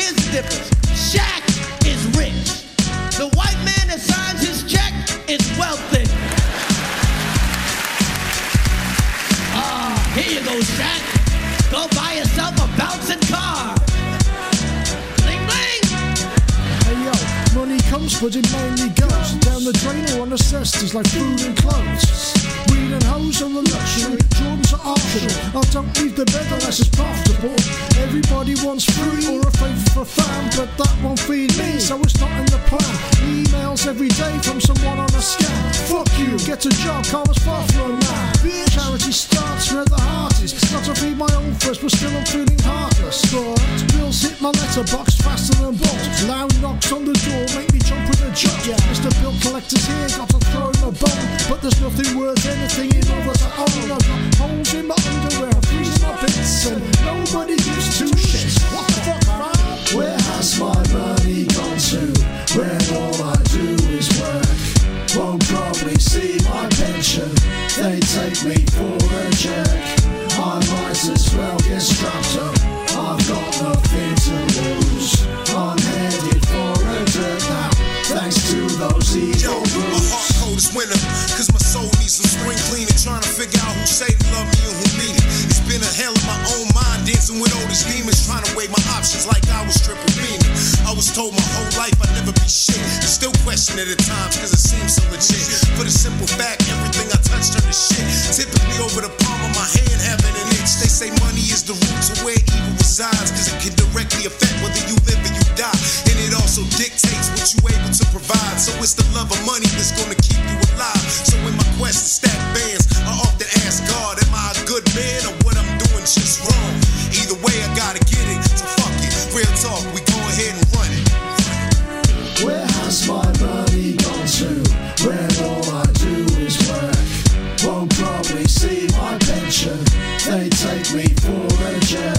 here's the difference. Shaq is rich. The white man that signs his check is wealthy. Here you go, Shaq. Go buy yourself a bouncing car. Bling, bling. Hey, yo, money comes, but it mainly goes down the drain or on necessities like food and clothes. Weed and hoes are a luxury, Jordans are optional. I don't leave the bed unless it's profitable. Everybody wants free or a favour for fun, but that won't feed me, so it's not in the plan. Emails every day from someone on a scam. Fuck you, get a job, karma's far from a man. Charity starts where the heart is. Not to feed my own first, but still I'm feeling heartless. But bills hit my letterbox faster than bolts. Loud knocks on the door make me jump with a job. Mr. Bill Collector's here, got to throw him a bone, but there's nothing worth anything in order to own. I've got holes in my underwear, freezing my bits, and nobody gives two shits. What the fuck, man? Where has my money gone to? When all I do is work. Won't probably see my pension. They take me for a jerk. I might as well get strapped up. I've got nothing to lose. I'm headed for a dirt now, thanks to those evil rules. My heart cold as winter, cause my soul needs some spring cleaning. Trying to figure out who say they love me and who mean it. It's been a hell of my own mind, dancing with all these demons, trying to weigh my options like I was triple beaming. I was told my whole life I'd never be shit. Still question it at times, cause it seems so legit. For the simple fact, everything I touch turn to shit. Typically over the palm of my hand, having an itch. They say money is the root to where evil resides, cause it can directly affect whether you live or you die. And it also dictates what you able to provide. So it's the love of money that's gonna keep you alive. So in my quest to stack bands, I often ask God, am I a good man or what I'm doing just wrong? Either way, I gotta get it, so fuck it. Real talk, we go ahead and run it. Where has my money gone to? When all I do is work. Won't probably see my pension. They take me for a jerk.